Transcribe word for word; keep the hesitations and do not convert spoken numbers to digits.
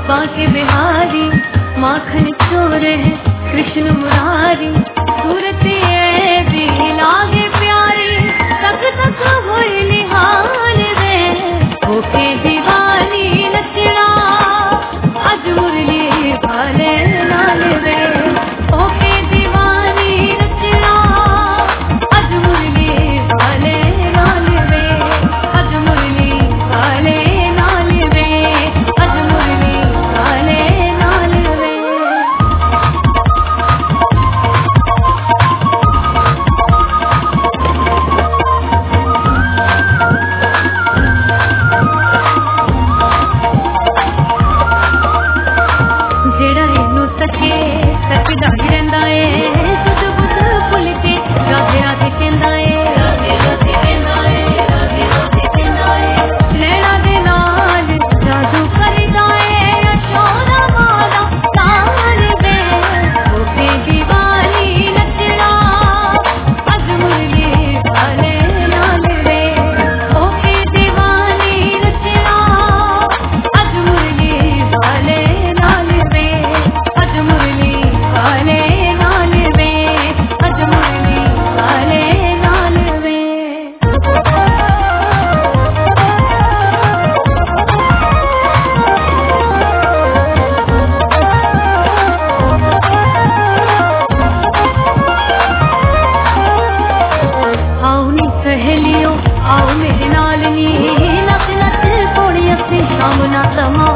बांके बिहारी माखन चोर है कृष्ण मुरारी सूरत ऐसी लागे प्यारी तक तक होई निहाल रे होके दीवानी नचना अज मुरली वाले लाल रे होके दीवानी नचना अज मुरली वाले लाल रे अज मुरली वाले लाल रे अज मुरली वाले लाल रे। जेड़ा इनू सके सकदा ही रहिंदा ए सुध बुध भुल के राधे राधे कहंदा ए राधे राधे कहंदा ए राधे राधे कहंदा ए नैना दे नाल जादू करदा ए अशोरा वाला तार दे होके दीवानी नचना अज मुरली वाले लाल रे होके दीवानी नचना अज मुरली वाले लाल रे अज मुरली वाले लाल रे अज मुरली वाले लाल रे। आओ नी सहेलियों आओ मेरे नाल नी नच नच थोड़ी अपनी शाम ना समा